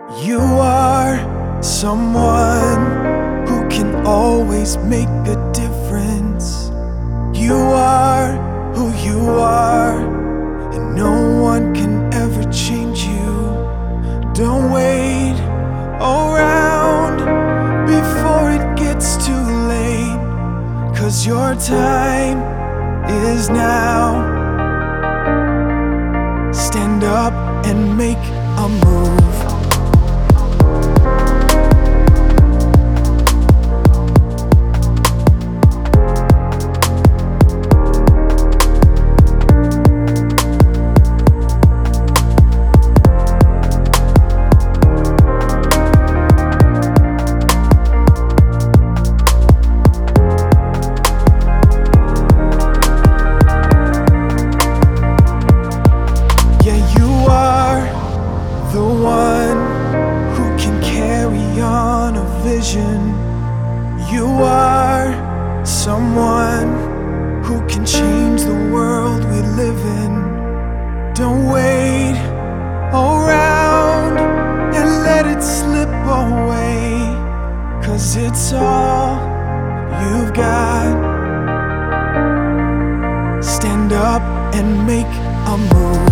You are someone who can always make a difference. You are who you are, and no one can ever change you. Don't wait around before it gets too late, 'cause your time is now. Stand up and make a move. The one who can carry on a vision. You are someone who can change the world we live in. Don't wait around and let it slip away, 'cause it's all you've got. Stand up and make a move.